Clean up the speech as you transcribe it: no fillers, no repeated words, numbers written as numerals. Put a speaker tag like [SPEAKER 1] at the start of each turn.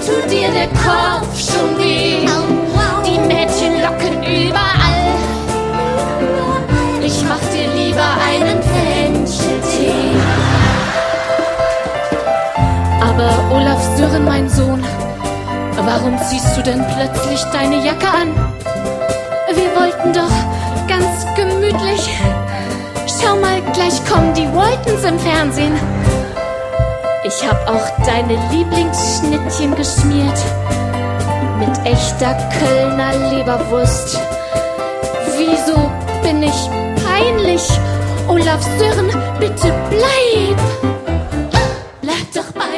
[SPEAKER 1] tut dir der Kopf schon weh. Die Mädchen locken überall. Ich mach dir lieber einen Fencheltee. Aber Olaf Sören, mein Sohn, warum ziehst du denn plötzlich deine Jacke an? Wir wollten doch ganz gemütlich. Schau mal, gleich kommen die Waltons im Fernsehen. Ich hab auch deine Lieblingsschnittchen geschmiert. Mit echter Kölner Leberwurst. Wieso bin ich peinlich? Olaf Sören, bitte bleib! Bleib doch bei